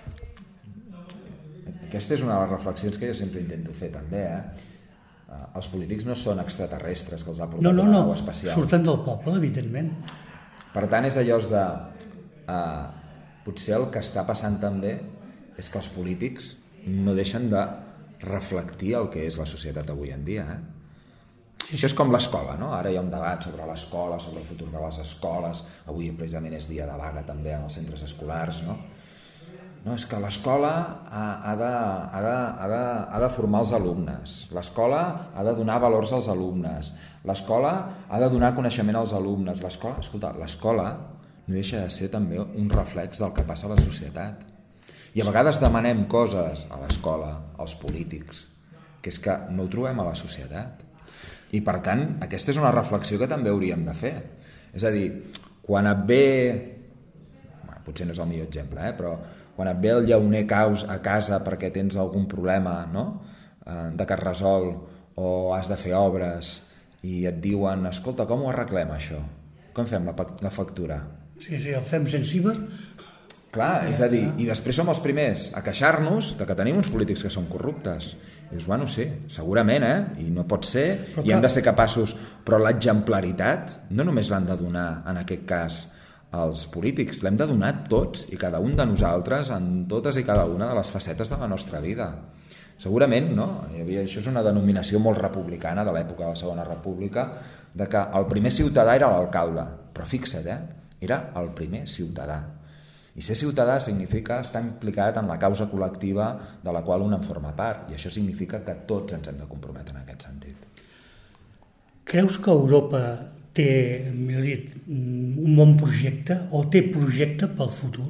Aquesta és una de les reflexions que jo sempre intento fer també, Els polítics no són extraterrestres que els ha portat una nau espacial. Surten del poble, evidentment. Per tant, és allò de... potser el que està passant també és que els polítics no deixen de reflectir el que és la societat avui en dia. Això és com l'escola, no? Ara hi ha un debat sobre l'escola, sobre el futur de les escoles. Avui precisament és dia de vaga també en els centres escolars, no? No, és que l'escola ha de formar els alumnes, l'escola ha de donar valors als alumnes, l'escola ha de donar coneixement als alumnes. L'escola no deixa de ser també un reflex del que passa a la societat. I a vegades demanem coses a l'escola, als polítics, que és que no ho trobem a la societat. I per tant, aquesta és una reflexió que també hauríem de fer. És a dir, quan et ve... potser no és el millor exemple, però quan et ve el llauner caus a casa perquè tens algun problema, no? De que es resol o has de fer obres i et diuen, escolta, com ho arreglem això? Com fem la factura? Sí, el fem sense IVA. Clar, és a dir, i després som els primers a queixar-nos de que tenim uns polítics que són corruptes. I dius, bueno, sí, segurament, i no pot ser, i hem de ser capaços, però l'exemplaritat no només l'han de donar, en aquest cas, als polítics, l'hem de donar tots i cada un de nosaltres en totes i cada una de les facetes de la nostra vida. Segurament, no? Això és una denominació molt republicana de l'època de la Segona República, de que el primer ciutadà era l'alcalde, però fixa't, era el primer ciutadà. I ser ciutadà significa estar implicat en la causa col·lectiva de la qual un en forma part, i això significa que tots ens hem de comprometre en aquest sentit. Creus que Europa té, millor dit, un bon projecte o té projecte pel futur?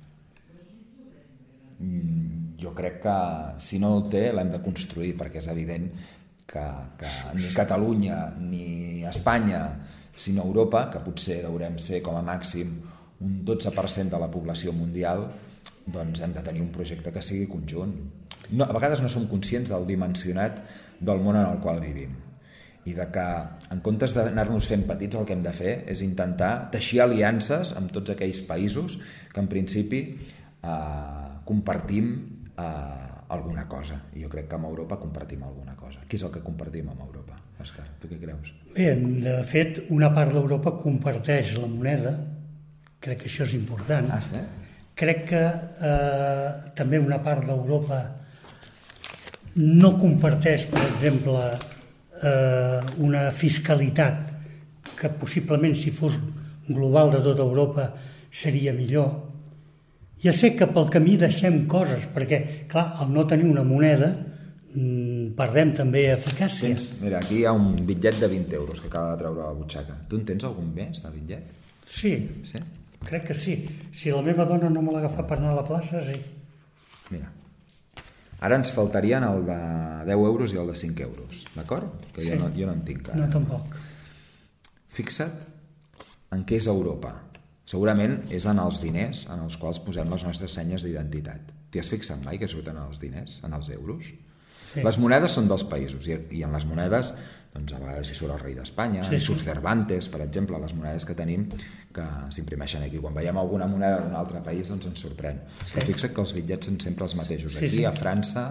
Jo crec que si no el té l'hem de construir, perquè és evident que ni Catalunya ni Espanya, sinó Europa, que potser haurem ser com a màxim un 12% de la població mundial, doncs hem de tenir un projecte que sigui conjunt. A vegades no som conscients del dimensionat del món en el qual vivim, i de que en comptes d'anar-nos fent petits el que hem de fer és intentar teixir aliances amb tots aquells països que en principi compartim alguna cosa, i jo crec que amb Europa compartim alguna cosa. Què és el que compartim amb Europa, Òscar? Tu què creus? Bé, de fet, una part d'Europa comparteix la moneda, crec que això és important. Sí? Crec que també una part d'Europa no comparteix, per exemple, una fiscalitat que possiblement si fos global de tota Europa seria millor. Ja sé que pel camí deixem coses, perquè, clar, al no tenir una moneda perdem també eficàcia. Mira, aquí hi ha un bitllet de 20 euros que acaba de treure a la butxaca. Tu en tens algun més de bitllet? Sí, crec que sí. Si la meva dona no me l'agafa per anar a la plaça, sí. Mira, ara ens faltarien el de 10 euros i el de 5 euros, d'acord? Que jo no en tinc ara. No, tampoc. Fixa't en què és Europa. Segurament és en els diners en els quals posem les nostres senyes d'identitat. T'hi has fixat mai que surten els diners, en els euros? Sí. Les monedes són dels països, i en les monedes doncs a vegades hi surt el rei d'Espanya, hi surt Cervantes, per exemple, les monedes que tenim que s'imprimeixen aquí. Quan veiem alguna moneda d'un altre país doncs ens sorprèn. Però fixa't que els bitllets són sempre els mateixos. Aquí, a França,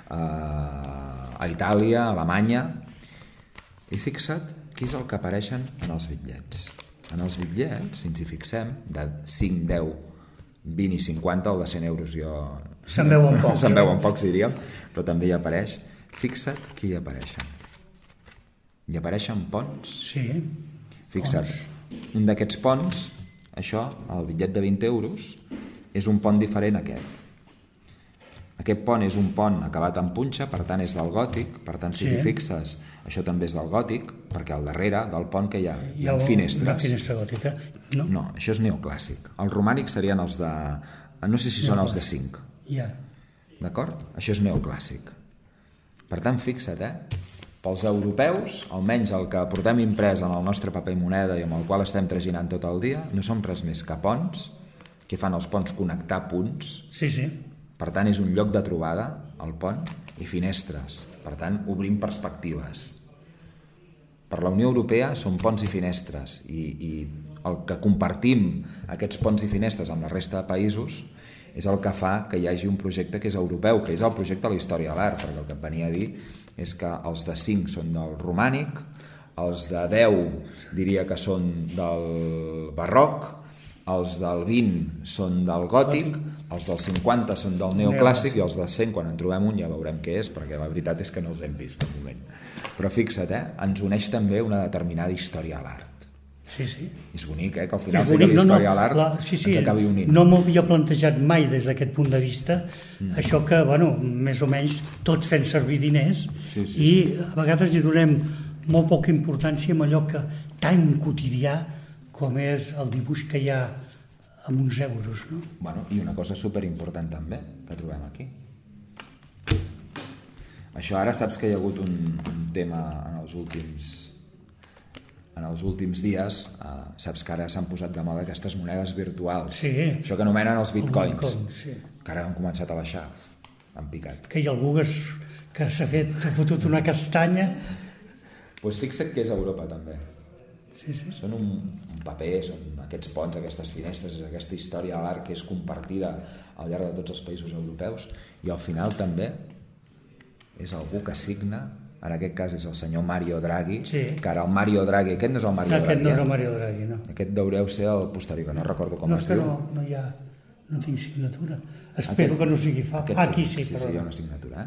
a Itàlia, a Alemanya. I fixa't què és el que apareixen en els bitllets. En els bitllets, si ens hi fixem, de 5, 10, 20 i 50, el de 100 euros se'n veuen pocs. Se'n veuen pocs, diríem, però també hi apareix. Fixa't qui hi apareixen. Hi apareixen ponts. Sí. Fixa't, un d'aquests ponts, això, el bitllet de 20 euros, és un pont diferent a aquest. Aquest pont és un pont acabat en punxa, per tant és del gòtic, per tant si t'hi fixes, això també és del gòtic, perquè al darrere del pont que hi ha finestres. Una finestra gòtica, no? No, això és neoclàssic. Els romànics serien els de... no sé si són els de 5. Ja. D'acord? Això és neoclàssic. Per tant, fixa't, pels europeus, almenys el que portem imprès en el nostre paper i moneda i amb el qual estem traginant tot el dia, no som res més que ponts, que fan els ponts connectar punts. Sí. Per tant, és un lloc de trobada, el pont, i finestres. Per tant, obrim perspectives. Per la Unió Europea són ponts i finestres, i el que compartim aquests ponts i finestres amb la resta de països és el que fa que hi hagi un projecte que és europeu, que és el projecte de la història de l'art, perquè el que em venia a dir és que els de 5 són del romànic, els de 10 diria que són del barroc, els del 20 són del gòtic, els del 50 són del neoclàssic i els del 100, quan en trobem un, ja veurem què és, perquè la veritat és que no els hem vist de moment. Però fixa't, ens uneix també una determinada història a l'art. Sí. És bonic, que al final sí que la història a l'art ens acabi unint. No m'havia plantejat mai des d'aquest punt de vista això que, més o menys tots fem servir diners i a vegades hi donem molt poca importància amb allò que tan quotidià com és el dibuix que hi ha amb uns euros, no? I una cosa superimportant també que trobem aquí. Això ara saps que hi ha hagut un tema en els últims en els últims dies, saps que ara s'han posat de moda aquestes monedes virtuals, sí. Això que anomenen els bitcoins, sí. Que ara han començat a baixar, han picat. Que hi ha algú que s'ha fotut una castanya. Doncs fixa't que és a Europa també. Sí. Són un paper, són aquests ponts, aquestes finestres, aquesta història de l'art que és compartida al llarg de tots els països europeus, i al final també és algú que signa, en aquest cas és el senyor Mario Draghi, que ara el Mario Draghi, aquest no és el Mario Draghi. Aquest no és el Mario Draghi, no. Aquest deureu ser el posterior, no recordo com es diu. No hi ha, no tinc signatura. Espero que no sigui fa. Aquí sí, però... Sí, hi ha una signatura,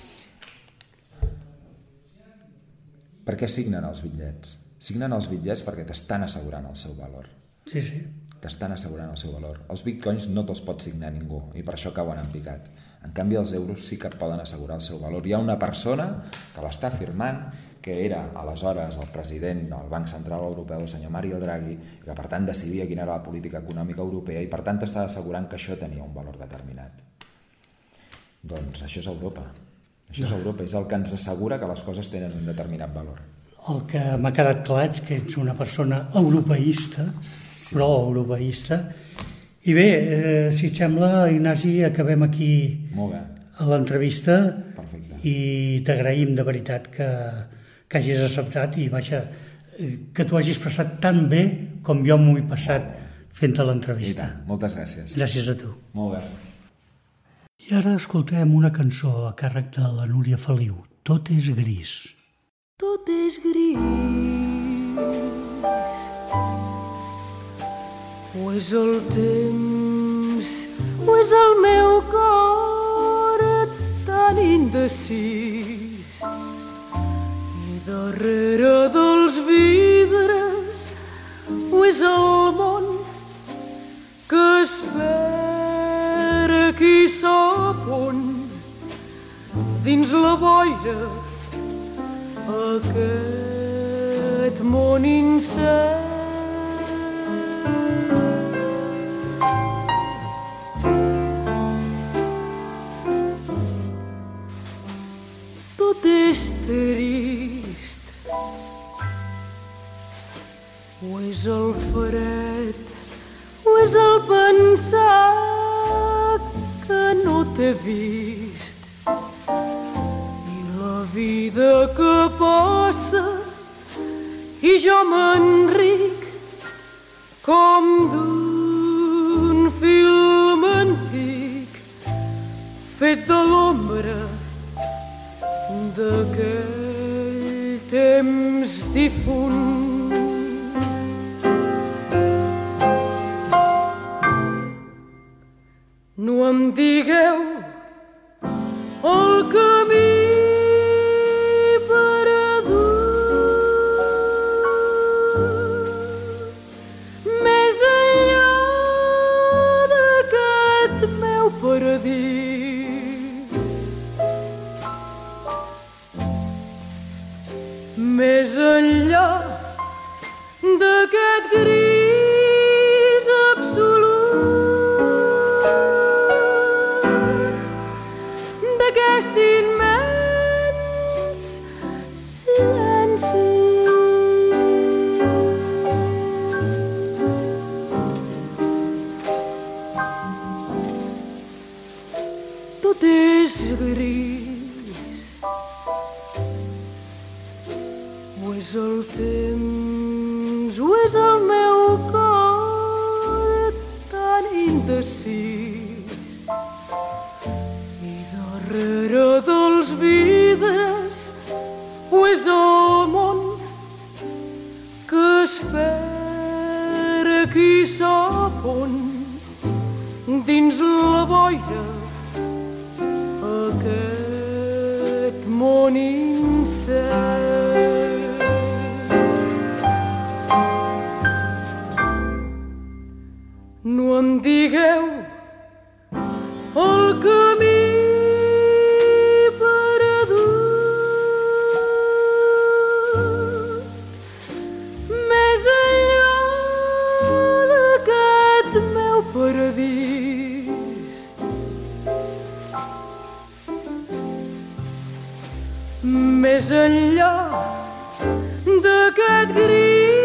Per què signen els bitllets? Signen els bitllets perquè t'estan assegurant el seu valor. Sí. T'estan assegurant el seu valor. Els bitcoins no te'ls pot signar ningú i per això cauen en picat. En canvi, els euros sí que poden assegurar el seu valor. Hi ha una persona que l'està firmant, que era aleshores el president del Banc Central Europeu, el senyor Mario Draghi, que per tant decidia quina era la política econòmica europea i per tant t'està assegurant que això tenia un valor determinat. Doncs això és Europa. Això és Europa, és el que ens assegura que les coses tenen un determinat valor. El que m'ha quedat clar és que ets una persona europeista, però europeista. I bé, si et sembla, Ignasi, acabem aquí a l'entrevista. Perfecte. I t'agraïm de veritat que hagis acceptat i vaja, que t'ho hagis passat tan bé com jo m'ho he passat fent-te l'entrevista. I tant, moltes gràcies. Gràcies a tu. Molt bé. I ara escoltem una cançó a càrrec de la Núria Feliu, Tot és gris. Tot és gris, o és el temps, o és el meu cor tan indecís, i darrere dels vidres, o és el món que espera qui sap on, dins la boira, aquest món incert. Tot és trist, o és el fred, o és el pensar que no t'he vist, vida que passa i jo m'enric com d'un film antic fet de l'ombra d'aquell temps difunt. No em digueu el camí més enllà d'aquest gris absolut, d'aquest immens silenci. Tot és gris, o és el temps, o és el meu cor tan indecís, i darrere dels vidres, o és el món que espera qui sap on, dins la boira, aquest món incert. No em digueu el camí perdut, més enllà d'aquest meu paradís, més enllà d'aquest gris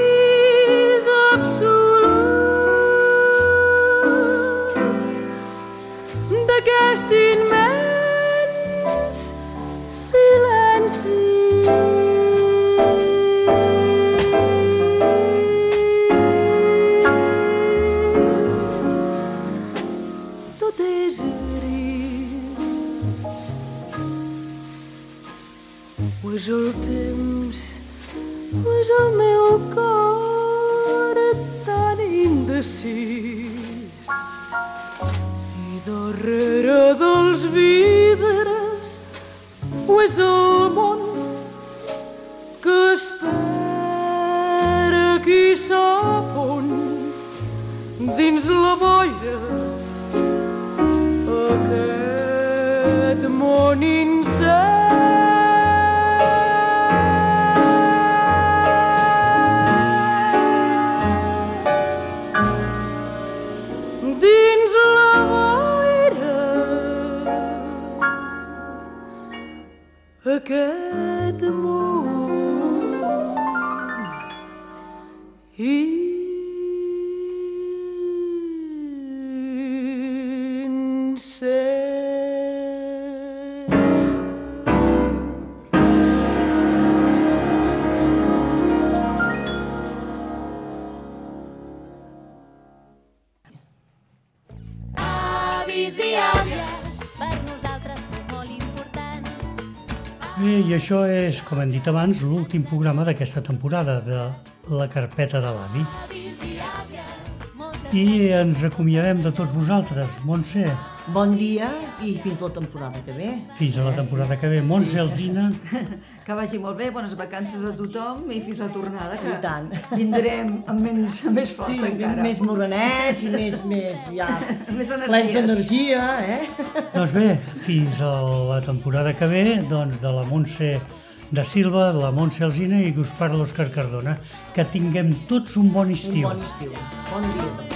meu cor tan indecis i darrere dels vidres ho és el món que espera qui sap on dins la boira aquest món incert. Dins la boira aquest món Avis i àvies, per nosaltres són molt importants. Bé, i això és, com hem dit abans, l'últim programa d'aquesta temporada de La Carpeta de l'Avi. I ens acomiadem de tots vosaltres. Montse. Bon dia i fins la temporada que ve. Fins a la temporada que ve. Montse, Alzina. Que vagi molt bé, bones vacances a tothom i fins la tornada, que I tant. vindrem amb més força encara. Més morenets i més ja, Més energies. plens d'energia, Doncs bé, fins a la temporada que ve, doncs de la Montse de Silva, de la Montse Alzina i que us parla l'Òscar Cardona. Que tinguem tots un bon estiu. Un bon estiu. Bon dia.